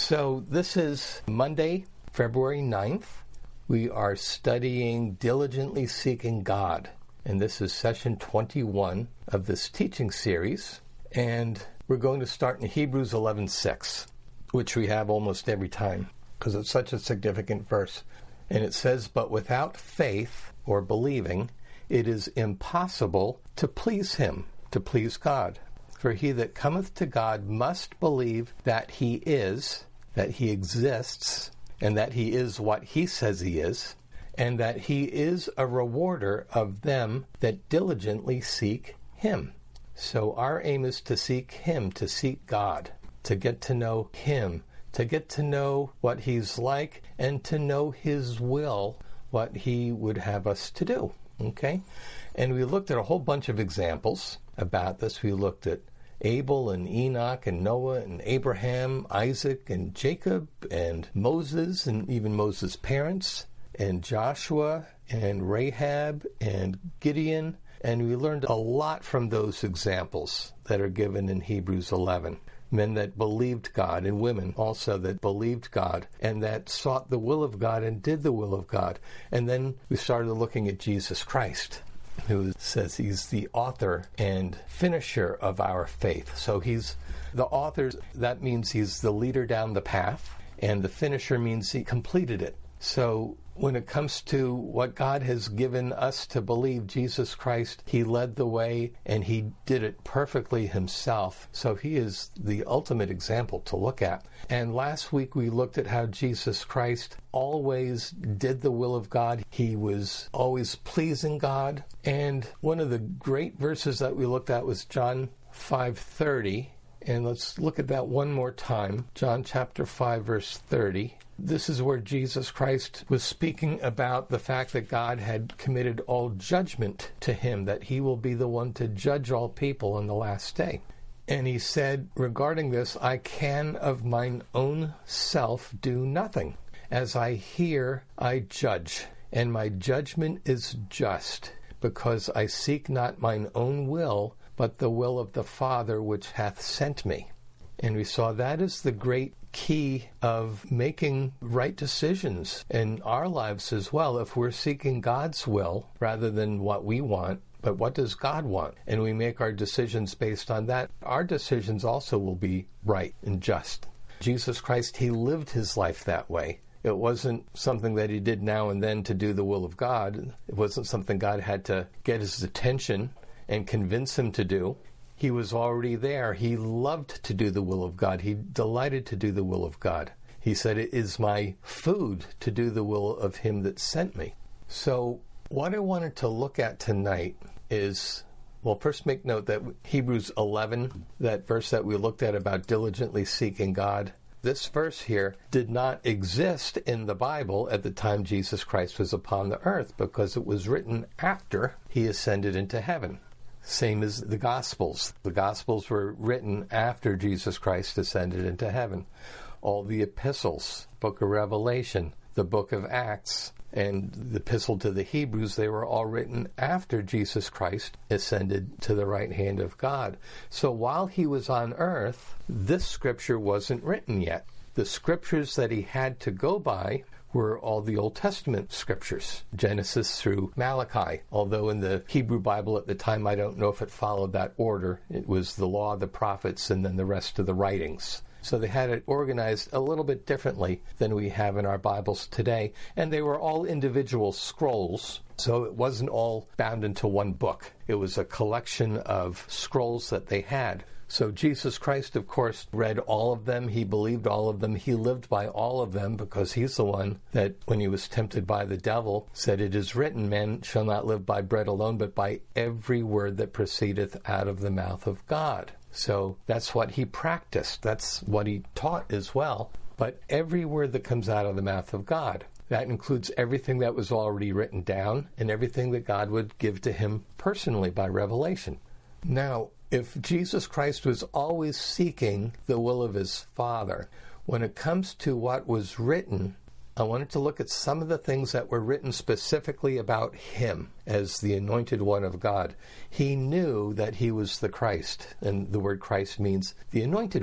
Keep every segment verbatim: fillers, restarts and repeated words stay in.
So this is Monday, February ninth. We are studying Diligently Seeking God. And this is session twenty-one of this teaching series. And we're going to start in Hebrews eleven six, which we have almost every time because it's such a significant verse. And it says, "But without faith or believing, it is impossible to please him," to please God. "For he that cometh to God must believe that he is, that he exists, and that he is what he says he is, and that he is a rewarder of them that diligently seek him." So our aim is to seek him, to seek God, to get to know him, to get to know what he's like, and to know his will, what he would have us to do. Okay? And we looked at a whole bunch of examples about this. We looked at Abel and Enoch and Noah and Abraham, Isaac and Jacob and Moses and even Moses' parents and Joshua and Rahab and Gideon. And we learned a lot from those examples that are given in Hebrews eleven. Men that believed God, and women also that believed God and that sought the will of God and did the will of God. And then we started looking at Jesus Christ, who says he's the author and finisher of our faith. So he's the author. That means he's the leader down the path, and the finisher means he completed it. So when it comes to what God has given us to believe, Jesus Christ, he led the way and he did it perfectly himself. So he is the ultimate example to look at. And last week we looked at how Jesus Christ always did the will of God. He was always pleasing God. And one of the great verses that we looked at was John five thirty. And let's look at that one more time. John chapter five, verse thirty. This is where Jesus Christ was speaking about the fact that God had committed all judgment to him, that he will be the one to judge all people on the last day. And he said regarding this, "I can of mine own self do nothing. As I hear, I judge, and my judgment is just, because I seek not mine own will, but the will of the Father which hath sent me." And we saw that is the great key of making right decisions in our lives as well. If we're seeking God's will rather than what we want, but what does God want? And we make our decisions based on that, our decisions also will be right and just. Jesus Christ, he lived his life that way. It wasn't something that he did now and then to do the will of God. It wasn't something God had to get his attention and convince him to do. He was already there. He loved to do the will of God. He delighted to do the will of God. He said, "It is my food to do the will of him that sent me." So what I wanted to look at tonight is, well, first make note that Hebrews eleven, that verse that we looked at about diligently seeking God, this verse here did not exist in the Bible at the time Jesus Christ was upon the earth, because it was written after he ascended into heaven. Same as the Gospels. The Gospels were written after Jesus Christ ascended into heaven. All the epistles, book of Revelation, the book of Acts, and the epistle to the Hebrews, they were all written after Jesus Christ ascended to the right hand of God. So while he was on earth, this scripture wasn't written yet. The scriptures that he had to go by were all the Old Testament scriptures, Genesis through Malachi. Although in the Hebrew Bible at the time, I don't know if it followed that order. It was the law, the prophets, and then the rest of the writings. So they had it organized a little bit differently than we have in our Bibles today. And they were all individual scrolls, so it wasn't all bound into one book. It was a collection of scrolls that they had. So Jesus Christ, of course, read all of them. He believed all of them. He lived by all of them, because he's the one that, when he was tempted by the devil, said, "It is written, man shall not live by bread alone, but by every word that proceedeth out of the mouth of God." So that's what he practiced. That's what he taught as well. But every word that comes out of the mouth of God, that includes everything that was already written down and everything that God would give to him personally by revelation. Now, if Jesus Christ was always seeking the will of his Father, when it comes to what was written, I wanted to look at some of the things that were written specifically about him as the anointed one of God. He knew that he was the Christ, and the word Christ means the anointed one.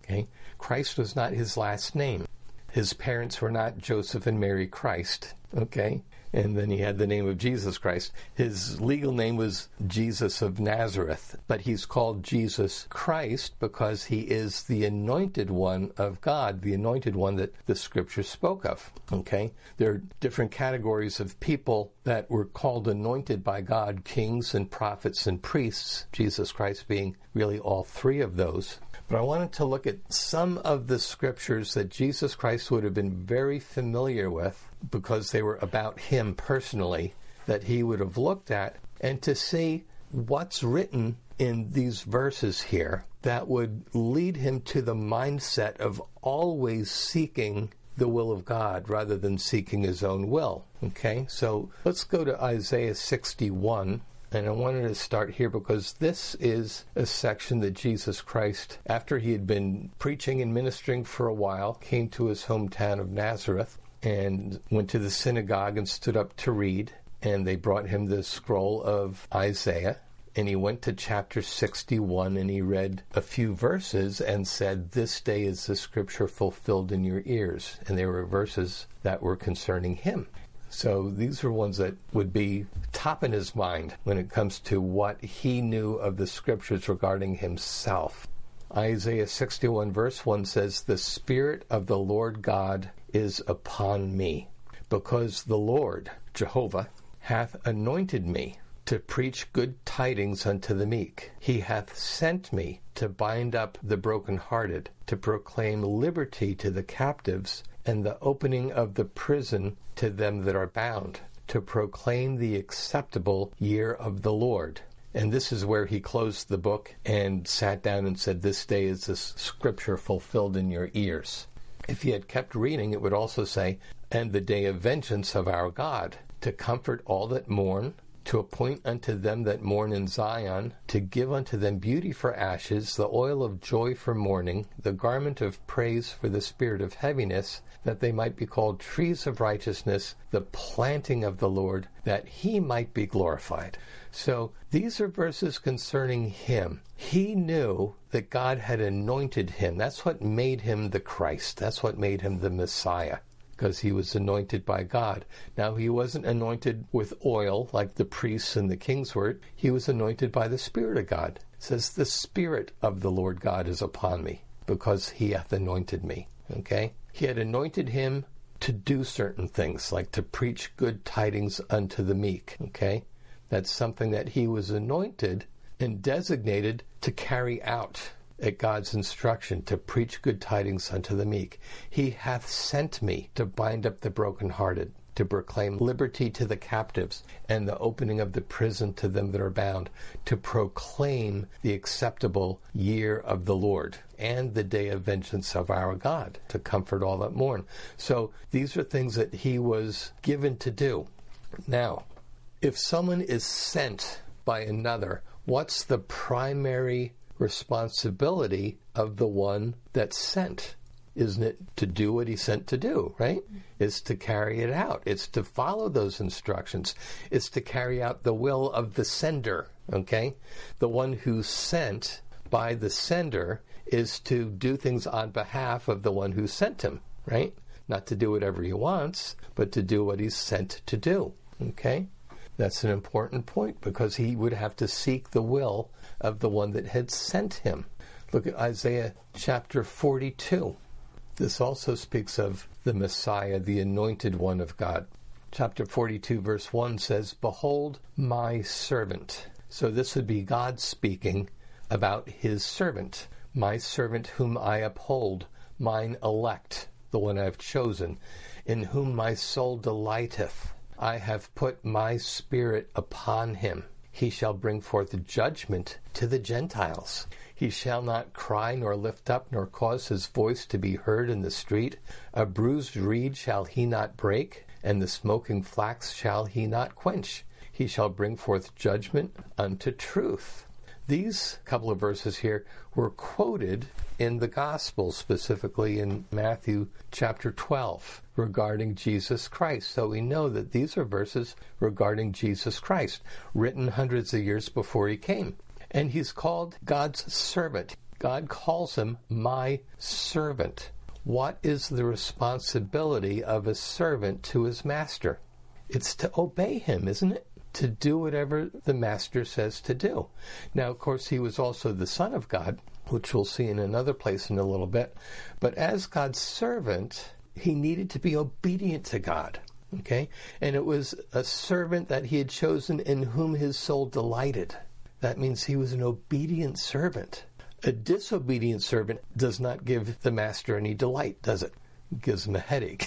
Okay? Christ was not his last name. His parents were not Joseph and Mary Christ. Okay? And then he had the name of Jesus Christ. His legal name was Jesus of Nazareth, but he's called Jesus Christ because he is the anointed one of God, the anointed one that the Scripture spoke of. Okay? There are different categories of people that were called anointed by God, kings and prophets and priests, Jesus Christ being really all three of those. But I wanted to look at some of the scriptures that Jesus Christ would have been very familiar with because they were about him personally, that he would have looked at, and to see what's written in these verses here that would lead him to the mindset of always seeking the will of God rather than seeking his own will. Okay, so let's go to Isaiah sixty-one. And I wanted to start here because this is a section that Jesus Christ, after he had been preaching and ministering for a while, came to his hometown of Nazareth and went to the synagogue and stood up to read. And they brought him the scroll of Isaiah. And he went to chapter sixty-one and he read a few verses and said, "This day is the scripture fulfilled in your ears." And they were verses that were concerning him. So these are ones that would be top in his mind when it comes to what he knew of the scriptures regarding himself. Isaiah sixty-one verse one says, "The Spirit of the Lord God is upon me, because the Lord, Jehovah, hath anointed me to preach good tidings unto the meek. He hath sent me to bind up the brokenhearted, to proclaim liberty to the captives, and the opening of the prison to them that are bound, to proclaim the acceptable year of the Lord." And this is where he closed the book and sat down and said, "This day is the scripture fulfilled in your ears." If he had kept reading, it would also say, "And the day of vengeance of our God, to comfort all that mourn, to appoint unto them that mourn in Zion, to give unto them beauty for ashes, the oil of joy for mourning, the garment of praise for the spirit of heaviness, that they might be called trees of righteousness, the planting of the Lord, that he might be glorified." So these are verses concerning him. He knew that God had anointed him. That's what made him the Christ. That's what made him the Messiah, because he was anointed by God. Now, he wasn't anointed with oil like the priests and the kings were. He was anointed by the Spirit of God. It says, "The Spirit of the Lord God is upon me, because he hath anointed me." Okay? He had anointed him to do certain things, like to preach good tidings unto the meek. Okay? That's something that he was anointed and designated to carry out at God's instruction, to preach good tidings unto the meek. "He hath sent me to bind up the brokenhearted, to proclaim liberty to the captives, and the opening of the prison to them that are bound, to proclaim the acceptable year of the Lord, and the day of vengeance of our God, to comfort all that mourn." So these are things that he was given to do. Now, if someone is sent by another, what's the primary responsibility of the one that's sent? Isn't it to do what he's sent to do, right? It's to carry it out. It's to follow those instructions. It's to carry out the will of the sender, okay? The one who's sent by the sender is to do things on behalf of the one who sent him, right? Not to do whatever he wants, but to do what he's sent to do, okay? That's an important point, because he would have to seek the will of the one that had sent him. Look at Isaiah chapter forty-two. This also speaks of the Messiah, the anointed one of God. Chapter forty-two, verse one says, "Behold my servant." So this would be God speaking about his servant. "My servant whom I uphold, mine elect, the one I have chosen, in whom my soul delighteth. I have put my spirit upon him. He shall bring forth judgment to the Gentiles. He shall not cry nor lift up, nor cause his voice to be heard in the street. A bruised reed shall he not break, and the smoking flax shall he not quench. He shall bring forth judgment unto truth." These couple of verses here were quoted in the Gospels, specifically in Matthew chapter twelve, regarding Jesus Christ. So we know that these are verses regarding Jesus Christ, written hundreds of years before he came. And he's called God's servant. God calls him my servant. What is the responsibility of a servant to his master? It's to obey him, isn't it? To do whatever the master says to do. Now, of course, he was also the Son of God, which we'll see in another place in a little bit. But as God's servant, he needed to be obedient to God. Okay? And it was a servant that he had chosen in whom his soul delighted. That means he was an obedient servant. A disobedient servant does not give the master any delight, does it? It gives him a headache.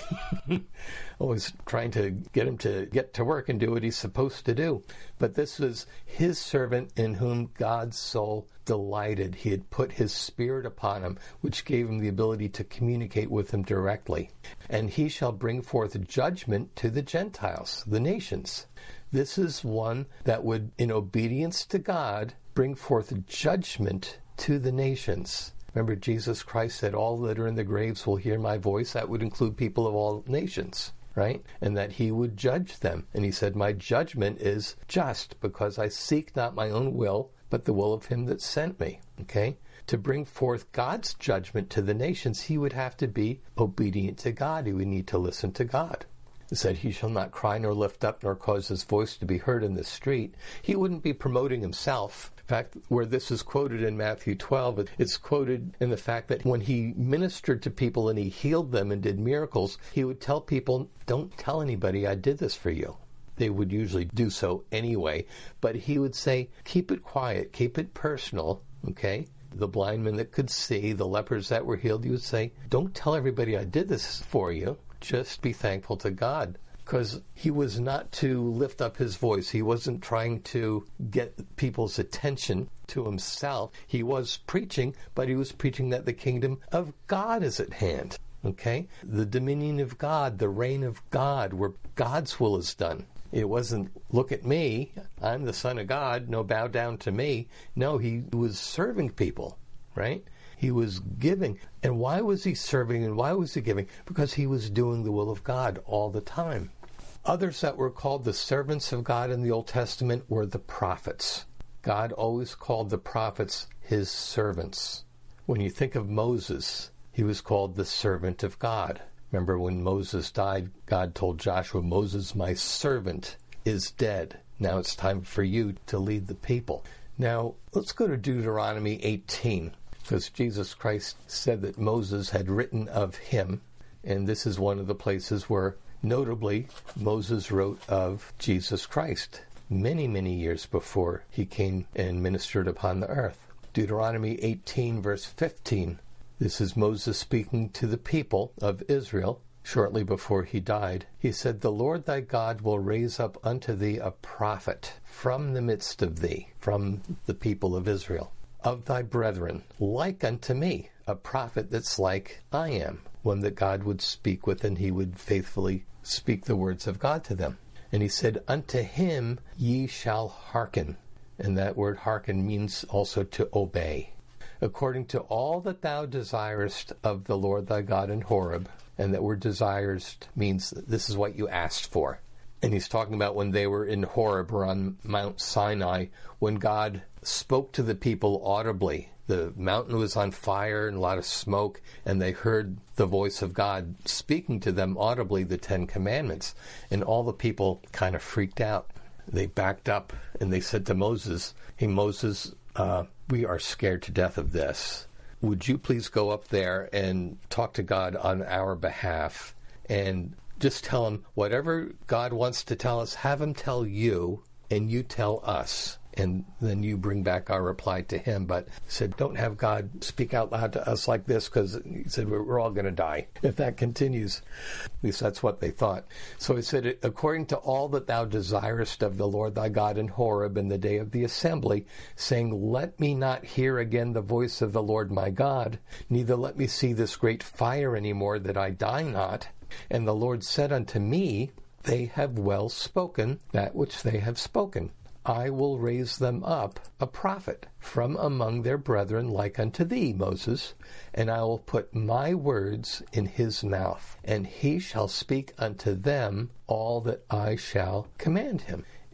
Always trying to get him to get to work and do what he's supposed to do. But this was his servant in whom God's soul delighted. He had put his spirit upon him, which gave him the ability to communicate with him directly. And he shall bring forth judgment to the Gentiles, the nations. This is one that would, in obedience to God, bring forth judgment to the nations. Remember, Jesus Christ said, all that are in the graves will hear my voice. That would include people of all nations, right? And that he would judge them. And he said, my judgment is just, because I seek not my own will, but the will of him that sent me. Okay? To bring forth God's judgment to the nations, he would have to be obedient to God. He would need to listen to God. He said, he shall not cry nor lift up nor cause his voice to be heard in the street. He wouldn't be promoting himself. In fact, where this is quoted in Matthew twelve, it's quoted in the fact that when he ministered to people and he healed them and did miracles, he would tell people, don't tell anybody I did this for you. They would usually do so anyway, but he would say, keep it quiet, keep it personal, okay? The blind men that could see, the lepers that were healed, he would say, don't tell everybody I did this for you. Just be thankful to God. Because he was not to lift up his voice. He wasn't trying to get people's attention to himself. He was preaching, but he was preaching that the kingdom of God is at hand. Okay? The dominion of God, the reign of God, where God's will is done. It wasn't, look at me, I'm the Son of God, no, bow down to me. No, he was serving people, right? He was giving. And why was he serving and why was he giving? Because he was doing the will of God all the time. Others that were called the servants of God in the Old Testament were the prophets. God always called the prophets his servants. When you think of Moses, he was called the servant of God. Remember when Moses died, God told Joshua, Moses, my servant, is dead. Now it's time for you to lead the people. Now, let's go to Deuteronomy eighteen. Because Jesus Christ said that Moses had written of him, and this is one of the places where, notably, Moses wrote of Jesus Christ many, many years before he came and ministered upon the earth. Deuteronomy eighteen, verse fifteen. This is Moses speaking to the people of Israel shortly before he died. He said, the Lord thy God will raise up unto thee a prophet from the midst of thee, from the people of Israel, of thy brethren, like unto me, a prophet that's like I am, one that God would speak with, and he would faithfully speak the words of God to them. And he said, unto him ye shall hearken. And that word hearken means also to obey. According to all that thou desirest of the Lord thy God in Horeb, and that word desirest means this is what you asked for. And he's talking about when they were in Horeb or on Mount Sinai, when God spoke to the people audibly. The mountain was on fire and a lot of smoke, and they heard the voice of God speaking to them audibly, the Ten Commandments. And all the people kind of freaked out. They backed up and they said to Moses, hey, Moses, uh, we are scared to death of this. Would you please go up there and talk to God on our behalf and just tell him whatever God wants to tell us, have him tell you, and you tell us. And then you bring back our reply to him. But he said, don't have God speak out loud to us like this, because he said, we're, we're all going to die if that continues. At least that's what they thought. So he said, according to all that thou desirest of the Lord thy God in Horeb in the day of the assembly, saying, let me not hear again the voice of the Lord my God, neither let me see this great fire any more, that I die not. And the Lord said unto me, they have well spoken that which they have spoken. I will raise them up a prophet from among their brethren like unto thee, Moses, and I will put my words in his mouth, and he shall speak unto them all that I shall command him.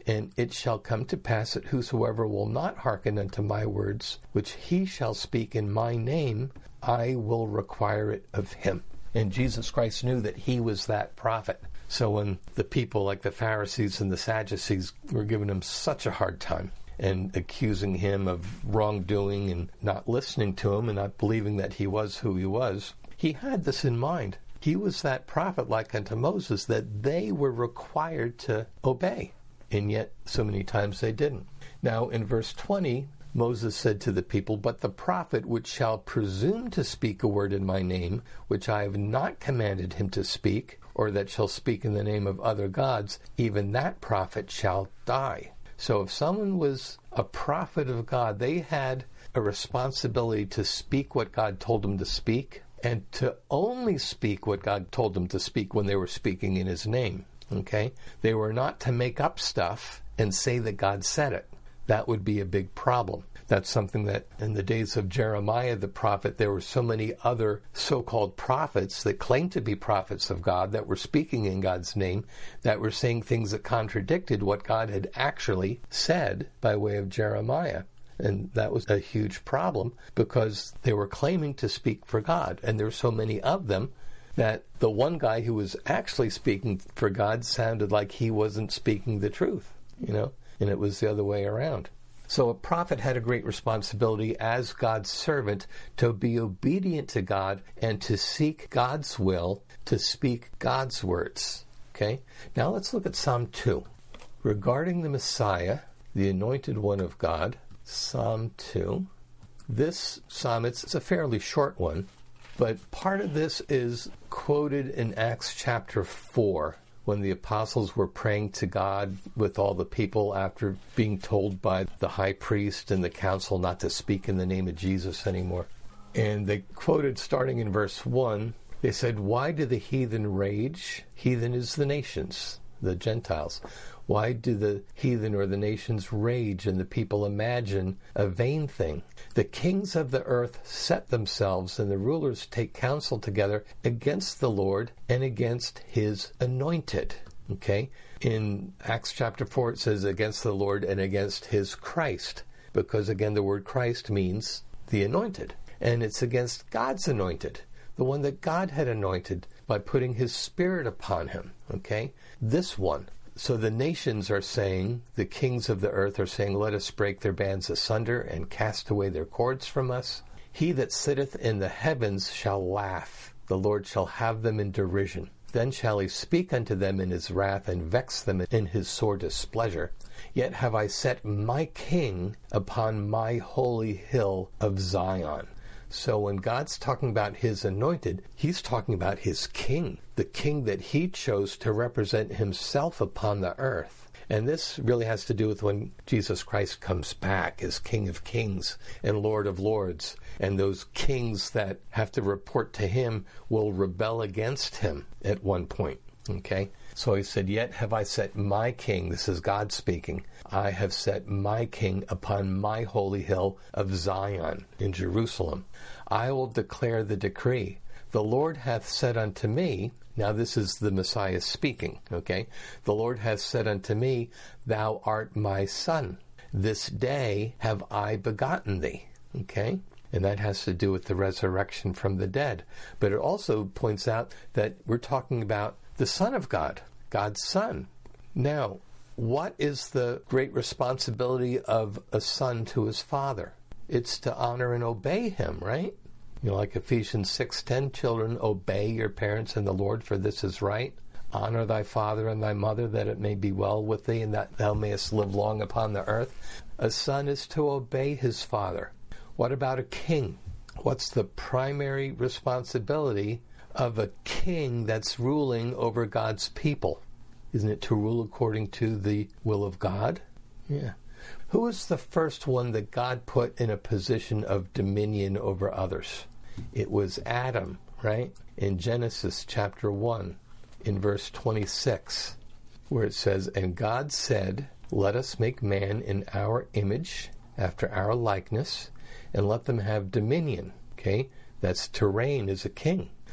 And it shall come to pass that whosoever will not hearken unto my words, which he shall speak in my name, I will require it of him. And Jesus Christ knew that he was that prophet. So when the people like the Pharisees and the Sadducees were giving him such a hard time and accusing him of wrongdoing and not listening to him and not believing that he was who he was, he had this in mind. He was that prophet like unto Moses that they were required to obey. And yet so many times they didn't. Now in verse twenty, Moses said to the people, But the prophet which shall presume to speak a word in my name, which I have not commanded him to speak, or that shall speak in the name of other gods, even that prophet shall die. So if someone was a prophet of God, they had a responsibility to speak what God told them to speak, and to only speak what God told them to speak when they were speaking in his name. Okay? They were not to make up stuff and say that God said it. That would be a big problem. That's something that in the days of Jeremiah the prophet, there were so many other so-called prophets that claimed to be prophets of God that were speaking in God's name, that were saying things that contradicted what God had actually said by way of Jeremiah. And that was a huge problem because they were claiming to speak for God. And there were so many of them that the one guy who was actually speaking for God sounded like he wasn't speaking the truth, you know, and it was the other way around. So a prophet had a great responsibility as God's servant to be obedient to God and to seek God's will, to speak God's words. Okay? Now let's look at Psalm two. Regarding the Messiah, the anointed one of God, Psalm two. This psalm, it's a fairly short one, but part of this is quoted in Acts chapter four, when the apostles were praying to God with all the people after being told by the high priest and the council not to speak in the name of Jesus anymore. And they quoted starting in verse one, they said, Why do the heathen rage? Heathen is the nations, the Gentiles. Why do the heathen or the nations rage and the people imagine a vain thing? The kings of the earth set themselves and the rulers take counsel together against the Lord and against his anointed. Okay? In Acts chapter four it says against the Lord and against his Christ, because again the word Christ means the anointed. And it's against God's anointed, the one that God had anointed by putting his Spirit upon him. Okay? This one. So the nations are saying, the kings of the earth are saying, Let us break their bands asunder and cast away their cords from us. He that sitteth in the heavens shall laugh. The Lord shall have them in derision. Then shall he speak unto them in his wrath and vex them in his sore displeasure. Yet have I set my king upon my holy hill of Zion. So when God's talking about his anointed, he's talking about his king, the king that he chose to represent himself upon the earth. And this really has to do with when Jesus Christ comes back as King of Kings and Lord of Lords. And those kings that have to report to him will rebel against him at one point. Okay? So he said, Yet have I set my king, this is God speaking, I have set my king upon my holy hill of Zion in Jerusalem. I will declare the decree. The Lord hath said unto me, now this is the Messiah speaking, okay? The Lord hath said unto me, Thou art my son. This day have I begotten thee, okay? And that has to do with the resurrection from the dead. But it also points out that we're talking about the Son of God, God's Son. Now, what is the great responsibility of a son to his father? It's to honor and obey him, right? You know, like Ephesians six ten, children, obey your parents in the Lord, for this is right. Honor thy father and thy mother, that it may be well with thee, and that thou mayest live long upon the earth. A son is to obey his father. What about a king? What's the primary responsibility of a king that's ruling over God's people? Isn't it to rule according to the will of God? Yeah. Who was the first one that God put in a position of dominion over others? It was Adam, right? In Genesis chapter one, in verse twenty-six, where it says, And God said, Let us make man in our image, after our likeness, and let them have dominion. Okay? That's to reign as a king.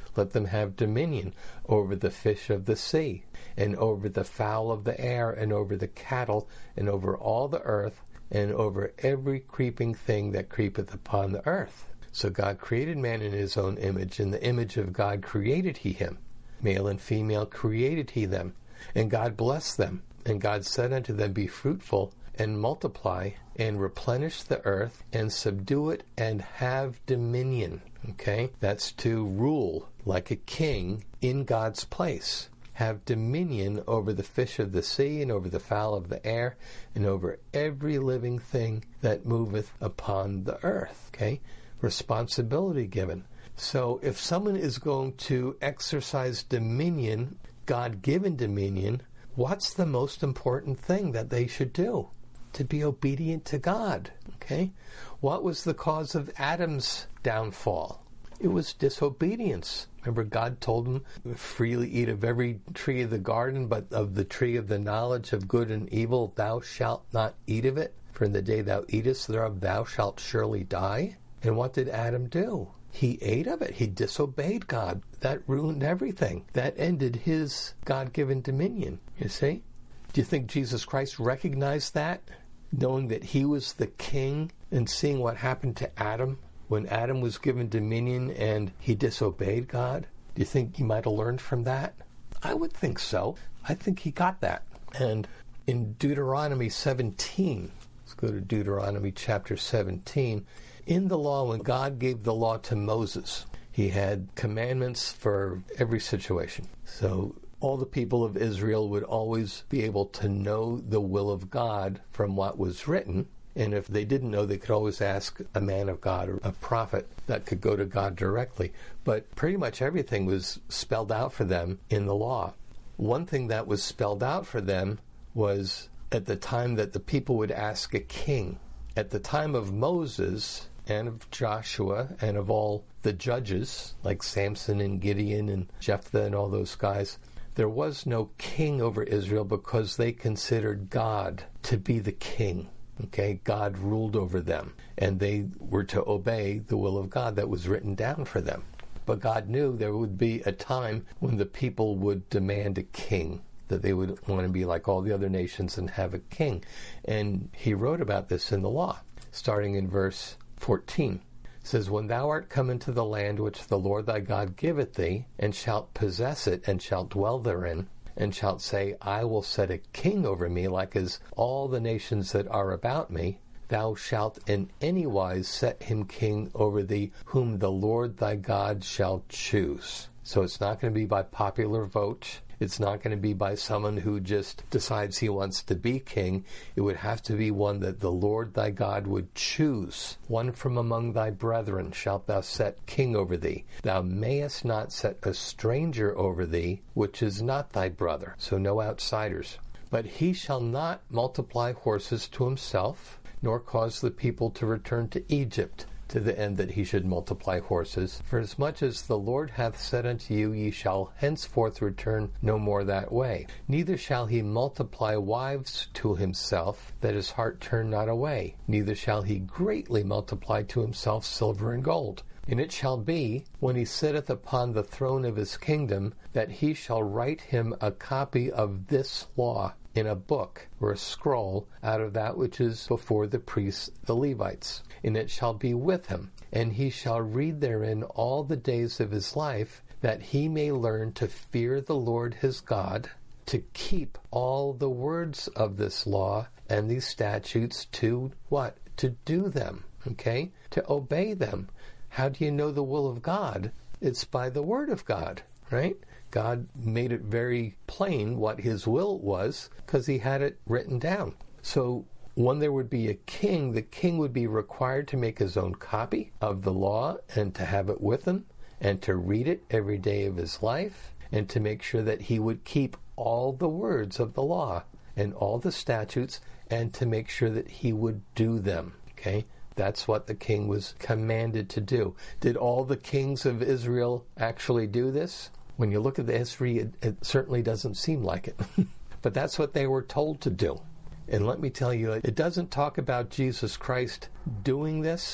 Let them have dominion over the fish of the sea, and over the fowl of the air, and over the cattle, and over all the earth, and over every creeping thing that creepeth upon the earth. So God created man in his own image. In the image of God created he him. Male and female created he them. And God blessed them. And God said unto them, Be fruitful, and multiply, and replenish the earth, and subdue it, and have dominion. Okay? That's to rule like a king in God's place. Have dominion over the fish of the sea, and over the fowl of the air, and over every living thing that moveth upon the earth. Okay? Responsibility given. So if someone is going to exercise dominion, God-given dominion, what's the most important thing that they should do? To be obedient to God. Okay? What was the cause of Adam's downfall? It was disobedience. Remember, God told him, freely eat of every tree of the garden, but of the tree of the knowledge of good and evil thou shalt not eat of it, for in the day thou eatest thereof thou shalt surely die. And what did Adam do? He ate of it. He disobeyed God. That ruined everything. That ended his God-given dominion, you see? Do you think Jesus Christ recognized that, knowing that he was the king, and seeing what happened to Adam when Adam was given dominion and he disobeyed God? Do you think he might have learned from that? I would think so. I think he got that. And in Deuteronomy seventeen, let's go to Deuteronomy chapter seventeen, in the law, when God gave the law to Moses, he had commandments for every situation. So all the people of Israel would always be able to know the will of God from what was written. And if they didn't know, they could always ask a man of God or a prophet that could go to God directly. But pretty much everything was spelled out for them in the law. One thing that was spelled out for them was at the time that the people would ask a king. At the time of Moses and of Joshua and of all the judges, like Samson and Gideon and Jephthah and all those guys, there was no king over Israel because they considered God to be the king. Okay, God ruled over them, and they were to obey the will of God that was written down for them. But God knew there would be a time when the people would demand a king, that they would want to be like all the other nations and have a king. And he wrote about this in the law, starting in verse fourteen. It says, When thou art come into the land which the Lord thy God giveth thee, and shalt possess it, and shalt dwell therein, and shalt say, I will set a king over me, like as all the nations that are about me, thou shalt in any wise set him king over thee, whom the Lord thy God shall choose. So it's not going to be by popular vote. It's not going to be by someone who just decides he wants to be king. It would have to be one that the Lord thy God would choose. One from among thy brethren shalt thou set king over thee. Thou mayest not set a stranger over thee, which is not thy brother. So no outsiders. But he shall not multiply horses to himself, nor cause the people to return to Egypt, to the end that he should multiply horses. For as much as the Lord hath said unto you, ye shall henceforth return no more that way. Neither shall he multiply wives to himself, that his heart turn not away. Neither shall he greatly multiply to himself silver and gold. And it shall be, when he sitteth upon the throne of his kingdom, that he shall write him a copy of this law in a book or a scroll out of that which is before the priests the Levites. And it shall be with him, and he shall read therein all the days of his life, that he may learn to fear the Lord his God, to keep all the words of this law and these statutes, to what? To do them, okay? To obey them. How do you know the will of God? It's by the word of God, right? God made it very plain what his will was because he had it written down. So when there would be a king, the king would be required to make his own copy of the law and to have it with him and to read it every day of his life and to make sure that he would keep all the words of the law and all the statutes and to make sure that he would do them, okay? That's what the king was commanded to do. Did all the kings of Israel actually do this? When you look at the history, it, it certainly doesn't seem like it. But that's what they were told to do. And let me tell you, it doesn't talk about Jesus Christ doing this,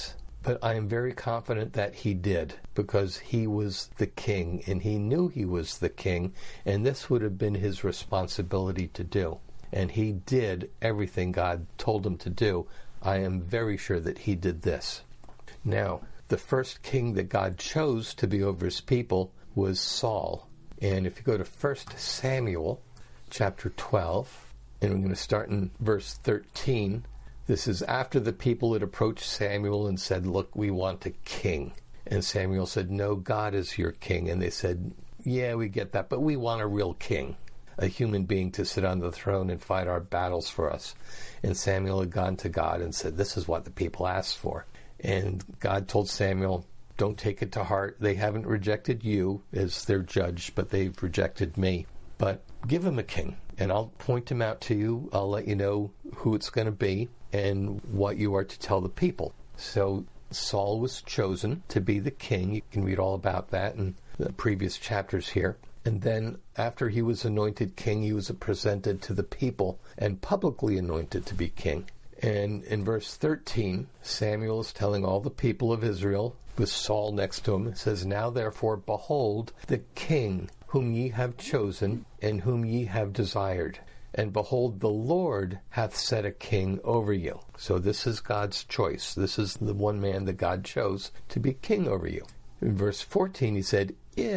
But I am very confident that he did, because he was the king, and he knew he was the king, and this would have been his responsibility to do. And he did everything God told him to do. I am very sure that he did this. Now, the first king that God chose to be over his people was Saul. And if you go to First Samuel chapter twelve, and we're going to start in verse thirteen, this is after the people had approached Samuel and said, look, we want a king. And Samuel said, no, God is your king. And they said, yeah, we get that, but we want a real king, a human being to sit on the throne and fight our battles for us. And Samuel had gone to God and said, this is what the people asked for. And God told Samuel, don't take it to heart. They haven't rejected you as their judge, but they've rejected me. But give him a king, and I'll point him out to you. I'll let you know who it's going to be and what you are to tell the people. So Saul was chosen to be the king. You can read all about that in the previous chapters here. And then after he was anointed king, he was presented to the people and publicly anointed to be king. And in verse thirteen, Samuel is telling all the people of Israel, with Saul next to him, it says, now therefore, behold, the king whom ye have chosen, and whom ye have desired. And behold, the Lord hath set a king over you. So this is God's choice. This is the one man that God chose to be king over you. In verse fourteen, he said,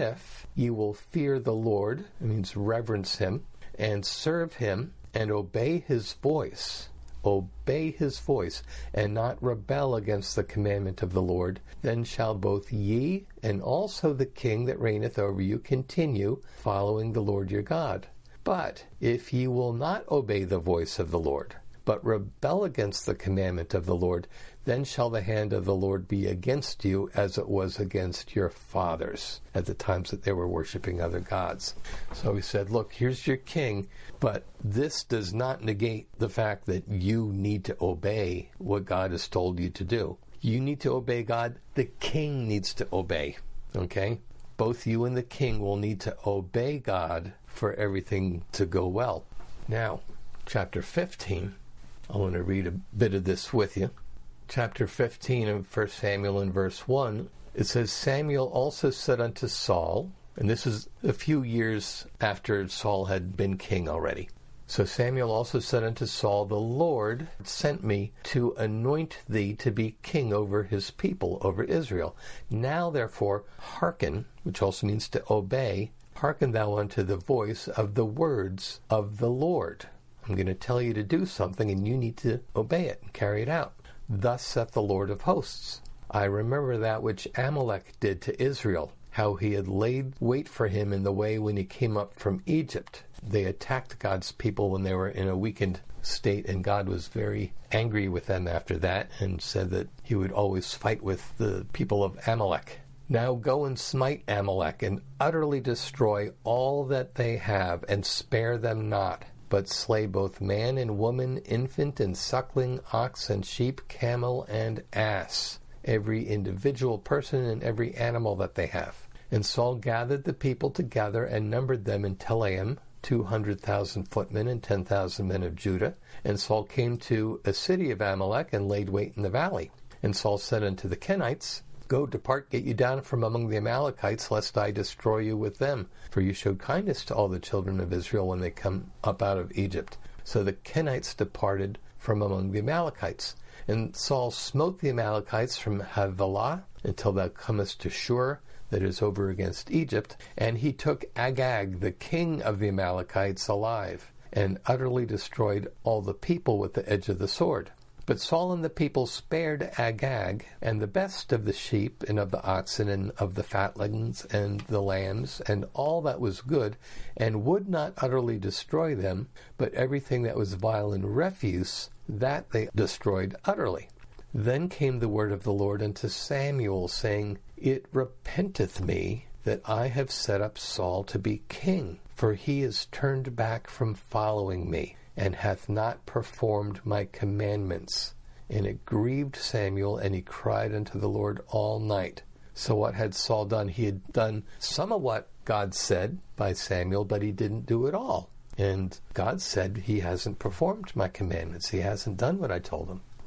if ye will fear the Lord, it means reverence him, and serve him, and obey his voice, obey his voice, and not rebel against the commandment of the Lord, then shall both ye and also the king that reigneth over you continue following the Lord your God. But if ye will not obey the voice of the Lord, but rebel against the commandment of the Lord, then shall the hand of the Lord be against you as it was against your fathers at the times that they were worshiping other gods. So he said, look, here's your king, but this does not negate the fact that you need to obey what God has told you to do. You need to obey God. The king needs to obey. Okay? Both you and the king will need to obey God for everything to go well. Now, chapter fifteen, I want to read a bit of this with you. Chapter fifteen of First Samuel in verse one, it says, Samuel also said unto Saul, and this is a few years after Saul had been king already. So Samuel also said unto Saul, the Lord sent me to anoint thee to be king over his people, over Israel. Now therefore hearken, which also means to obey, hearken thou unto the voice of the words of the Lord. I'm going to tell you to do something, and you need to obey it and carry it out. Thus saith the Lord of hosts, I remember that which Amalek did to Israel, how he had laid wait for him in the way when he came up from Egypt. They attacked God's people when they were in a weakened state, and God was very angry with them after that and said that he would always fight with the people of Amalek. Now go and smite Amalek and utterly destroy all that they have, and spare them not, but slay both man and woman, infant and suckling, ox and sheep, camel and ass, every individual person and every animal that they have. And Saul gathered the people together and numbered them in Telaim, two hundred thousand footmen and ten thousand men of Judah. And Saul came to a city of Amalek and laid wait in the valley. And Saul said unto the Kenites, Go, depart, get you down from among the Amalekites, lest I destroy you with them. For you showed kindness to all the children of Israel when they come up out of Egypt. So the Kenites departed from among the Amalekites. And Saul smote the Amalekites from Havilah until thou comest to Shur, that is over against Egypt. And he took Agag, the king of the Amalekites, alive, and utterly destroyed all the people with the edge of the sword. But Saul and the people spared Agag, and the best of the sheep, and of the oxen, and of the fatlings, and the lambs, and all that was good, and would not utterly destroy them, but everything that was vile and refuse, that they destroyed utterly. Then came the word of the Lord unto Samuel, saying, It repenteth me that I have set up Saul to be king, for he is turned back from following me, and hath not performed my commandments. And it grieved Samuel, and he cried unto the Lord all night. So what had Saul done? He had done some of what God said by Samuel, but he didn't do it all. And God said, he hasn't performed my commandments. He hasn't done what I told him.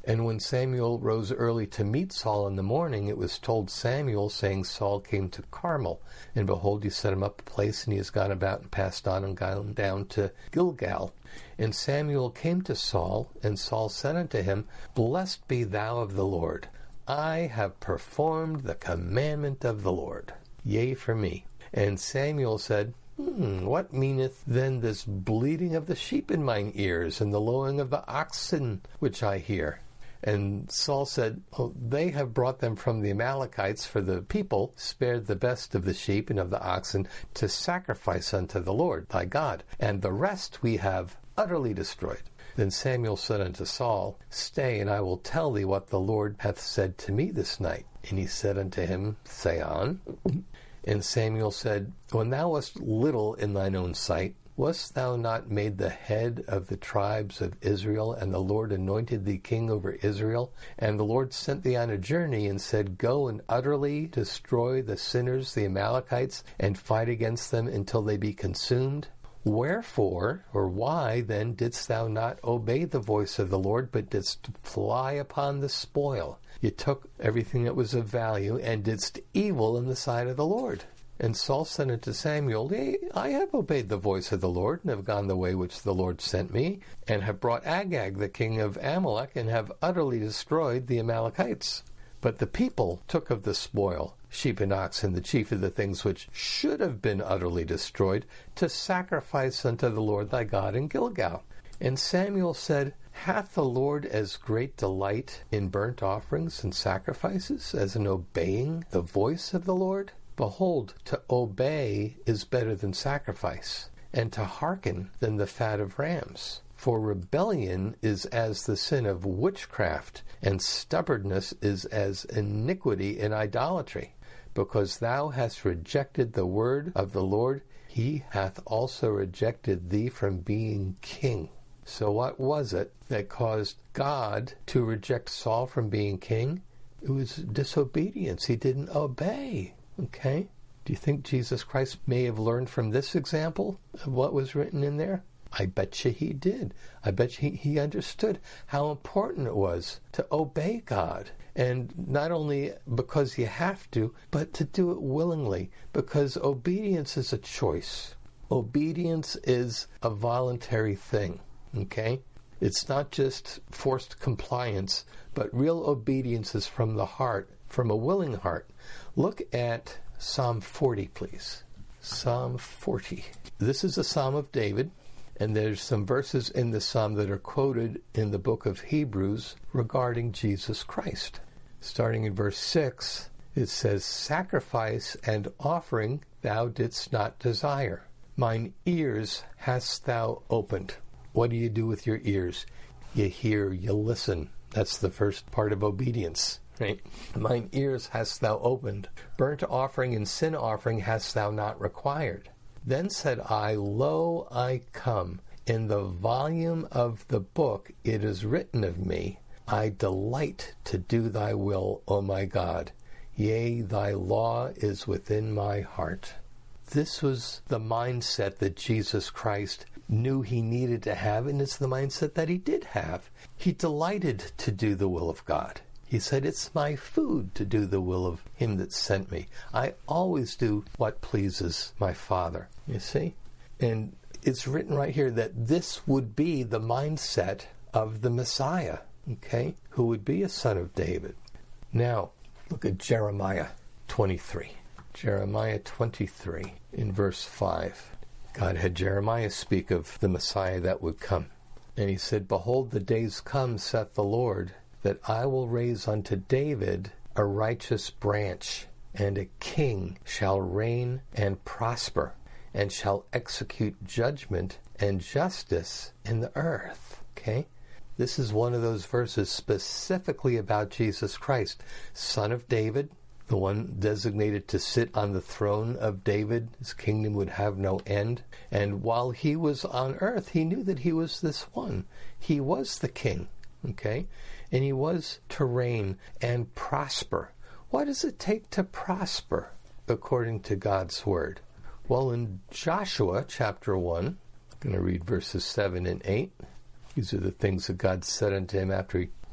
And when Samuel rose early to meet Saul in the morning, it was told Samuel, saying, Saul came to Carmel, and behold, he set him up a place, and he has gone about and passed on and gone down to Gilgal. And Samuel came to Saul, and Saul said unto him, Blessed be thou of the Lord. I have performed the commandment of the Lord. Yea, for me. And Samuel said, Hmm, what meaneth then this bleating of the sheep in mine ears, and the lowing of the oxen which I hear? And Saul said, oh, they have brought them from the Amalekites, for the people spared the best of the sheep and of the oxen to sacrifice unto the Lord thy God, and the rest we have utterly destroyed. Then Samuel said unto Saul, Stay, and I will tell thee what the Lord hath said to me this night. And he said unto him, Say on. And Samuel said, When thou wast little in thine own sight, wast thou not made the head of the tribes of Israel, and the Lord anointed thee king over Israel? And the Lord sent thee on a journey, and said, Go and utterly destroy the sinners, the Amalekites, and fight against them until they be consumed? Wherefore, or why, then, didst thou not obey the voice of the Lord, but didst fly upon the spoil? You took everything that was of value, and didst evil in the sight of the Lord. And Saul said unto Samuel, Yea, I have obeyed the voice of the Lord, and have gone the way which the Lord sent me, and have brought Agag the king of Amalek, and have utterly destroyed the Amalekites. But the people took of the spoil, sheep and oxen, the chief of the things which should have been utterly destroyed, to sacrifice unto the Lord thy God in Gilgal. And Samuel said, Hath the Lord as great delight in burnt offerings and sacrifices as in obeying the voice of the Lord? Behold, to obey is better than sacrifice, and to hearken than the fat of rams. For rebellion is as the sin of witchcraft, and stubbornness is as iniquity in idolatry. Because thou hast rejected the word of the Lord, he hath also rejected thee from being king. So what was it that caused God to reject Saul from being king? It was disobedience. He didn't obey. Okay? Do you think Jesus Christ may have learned from this example of what was written in there? I bet you he did. I bet you he, he understood how important it was to obey God. And not only because you have to, but to do it willingly, because obedience is a choice. Obedience is a voluntary thing. Okay? It's not just forced compliance, but real obedience is from the heart, from a willing heart. Look at Psalm forty, please. Psalm forty. This is a Psalm of David, and there's some verses in the Psalm that are quoted in the book of Hebrews regarding Jesus Christ. Starting in verse six, it says, Sacrifice and offering thou didst not desire. Mine ears hast thou opened. What do you do with your ears? You hear, you listen. That's the first part of obedience. Right? Mine ears hast thou opened. Burnt offering and sin offering hast thou not required. Then said I, Lo, I come. In the volume of the book it is written of me, I delight to do thy will, O my God. Yea, thy law is within my heart. This was the mindset that Jesus Christ knew he needed to have, and it's the mindset that he did have. He delighted to do the will of God. He said, It's my food to do the will of him that sent me. I always do what pleases my Father. You see? And it's written right here that this would be the mindset of the Messiah, okay, who would be a son of David. Now, look at Jeremiah twenty-three. Jeremiah twenty-three in verse five. God had Jeremiah speak of the Messiah that would come. And he said, Behold, the days come, saith the Lord, that I will raise unto David a righteous branch, and a king shall reign and prosper, and shall execute judgment and justice in the earth. Okay? This is one of those verses specifically about Jesus Christ, son of David, the one designated to sit on the throne of David. His kingdom would have no end. And while he was on earth, he knew that he was this one. He was the king, okay? And he was to reign and prosper. What does it take to prosper according to God's word? Well, in Joshua chapter one, I'm going to read verses seven and eight. These are the things that God said unto him after he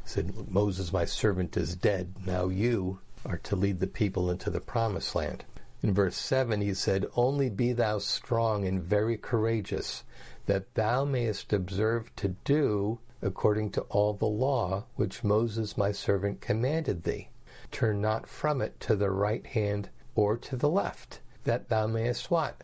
said, Moses, my servant, is dead. Now you are to lead the people into the promised land. In verse seven, he said, only be thou strong and very courageous, that thou mayest observe to do according to all the law which Moses my servant commanded thee. Turn not from it to the right hand or to the left, that thou mayest what?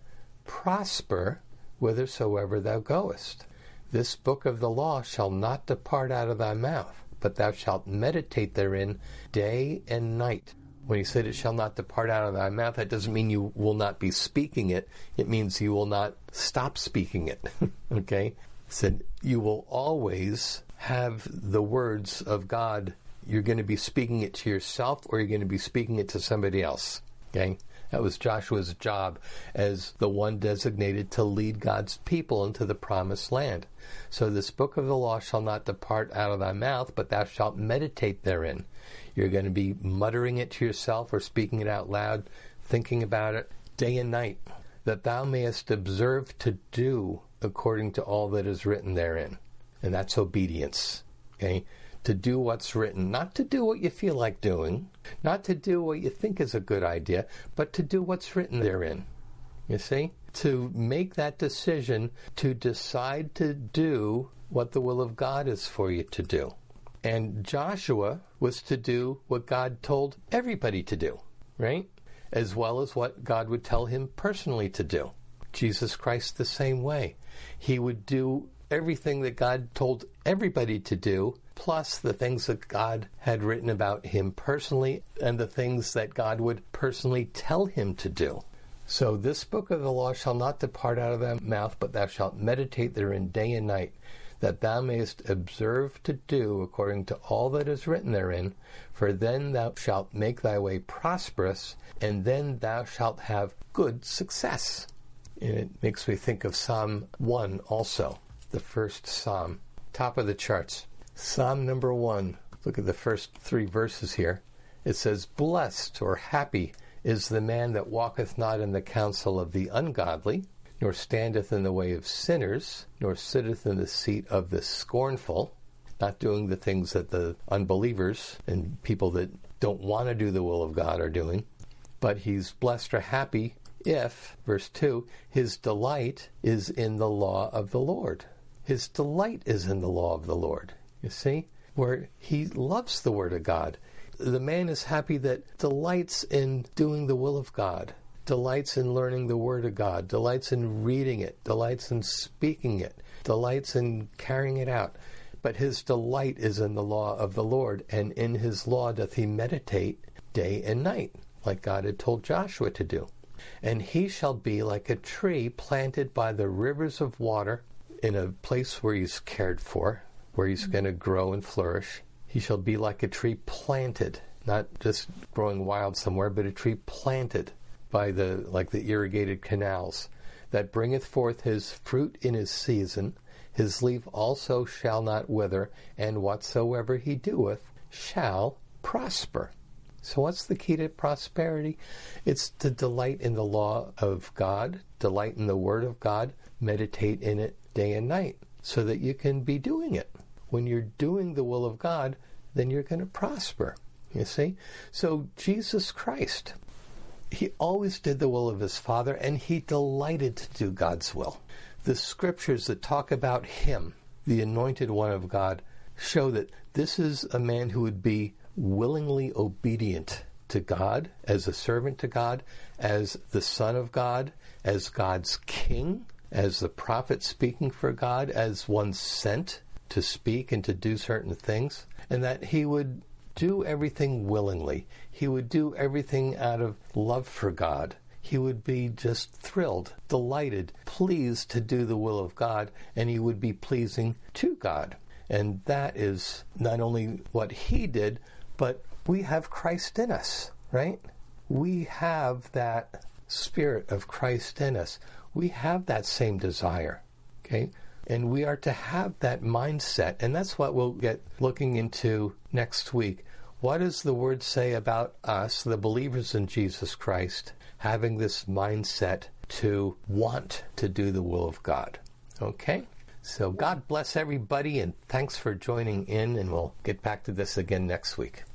Prosper whithersoever thou goest. This book of the law shall not depart out of thy mouth, but thou shalt meditate therein day and night. When he said it shall not depart out of thy mouth, that doesn't mean you will not be speaking it. It means you will not stop speaking it. Okay? It said you will always have the words of God. You're going to be speaking it to yourself, or you're going to be speaking it to somebody else. Okay? That was Joshua's job as the one designated to lead God's people into the promised land. So this book of the law shall not depart out of thy mouth, but thou shalt meditate therein. You're going to be muttering it to yourself or speaking it out loud, thinking about it day and night, that thou mayest observe to do according to all that is written therein. And that's obedience. Okay? To do what's written, not to do what you feel like doing, not to do what you think is a good idea, but to do what's written therein. You see? To make that decision, to decide to do what the will of God is for you to do. And Joshua was to do what God told everybody to do, right? As well as what God would tell him personally to do. Jesus Christ the same way. He would do everything that God told everybody to do, plus the things that God had written about him personally and the things that God would personally tell him to do. So this book of the law shall not depart out of thy mouth, but thou shalt meditate therein day and night, that thou mayest observe to do according to all that is written therein, for then thou shalt make thy way prosperous, and then thou shalt have good success. And it makes me think of Psalm one also, the first psalm, top of the charts. Psalm number one, look at the first three verses here. It says, blessed or happy is the man that walketh not in the counsel of the ungodly, nor standeth in the way of sinners, nor sitteth in the seat of the scornful, not doing the things that the unbelievers and people that don't want to do the will of God are doing. But he's blessed or happy if, verse two, his delight is in the law of the Lord. His delight is in the law of the Lord. You see? Where he loves the Word of God. The man is happy that delights in doing the will of God, delights in learning the Word of God, delights in reading it, delights in speaking it, delights in carrying it out. But his delight is in the law of the Lord, and in his law doth he meditate day and night, like God had told Joshua to do. And he shall be like a tree planted by the rivers of water in a place where he's cared for, where he's going to grow and flourish. He shall be like a tree planted, not just growing wild somewhere, but a tree planted by the, like the irrigated canals, that bringeth forth his fruit in his season. His leaf also shall not wither, and whatsoever he doeth shall prosper. So what's the key to prosperity? It's to delight in the law of God, delight in the Word of God, meditate in it day and night, so that you can be doing it. When you're doing the will of God, then you're going to prosper, you see? So Jesus Christ, he always did the will of his Father, and he delighted to do God's will. The scriptures that talk about him, the anointed one of God, show that this is a man who would be willingly obedient to God, as a servant to God, as the Son of God, as God's king, as the prophet speaking for God, as one sent to speak and to do certain things, and that he would do everything willingly. He would do everything out of love for God. He would be just thrilled, delighted, pleased to do the will of God, and he would be pleasing to God. And that is not only what he did, but we have Christ in us, right? We have that Spirit of Christ in us. We have that same desire, okay? And we are to have that mindset, and that's what we'll get looking into next week. What does the Word say about us, the believers in Jesus Christ, having this mindset to want to do the will of God? Okay? So God bless everybody, and thanks for joining in, and we'll get back to this again next week.